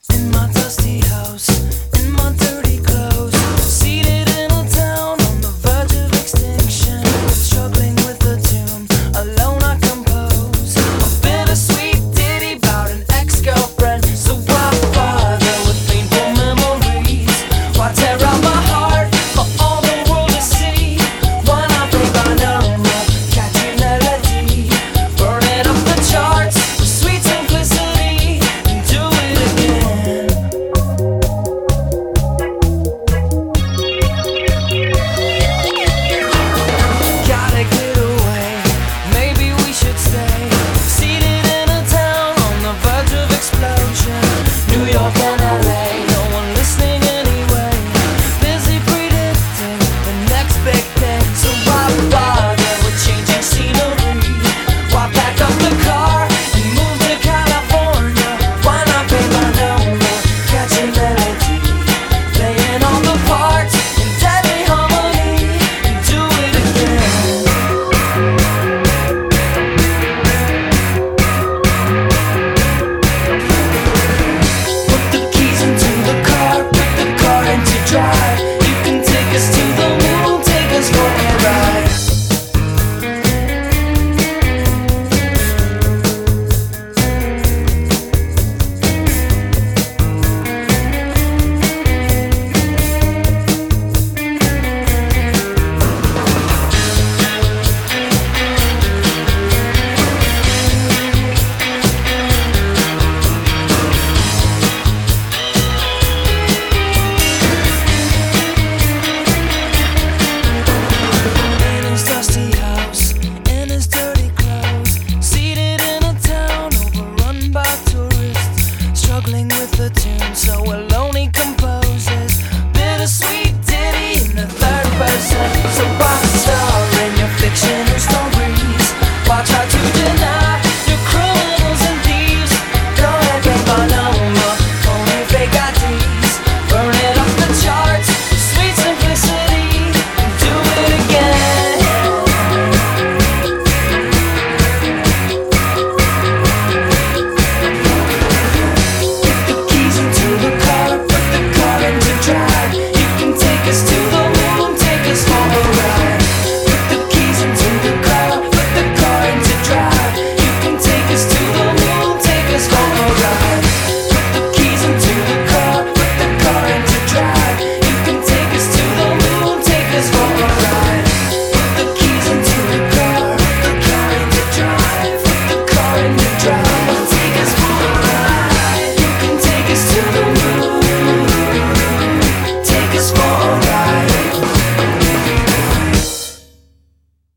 In my dusty house, in my dirty clothes, seated in a town on the verge of extinction, struggling with the tune, alone I compose a bittersweet ditty about an ex-girlfriend. So why bother with painful memories? Why tear out my heart for all the world to see? Why not play by number, catchy melody, burning up the charts with sweet simplicity, and do it again. Gotta get away, maybe we should stay. Seated in a town on the verge of explosion, New York and LA, no one listening anyway. Busy predicting the next big thing. So why bother with changing scenery? Why pack up the car and move to California? Why not pay by number, catch a melody, playing all the parts in deadly harmony, and do it again. Put the keys into the car, put the car into drive. You can take us to the moon, take us for a ride. In his dusty house, in his dirty clothes, seated in a town overrun by tourists, struggling with the tune, so alone he composes bittersweet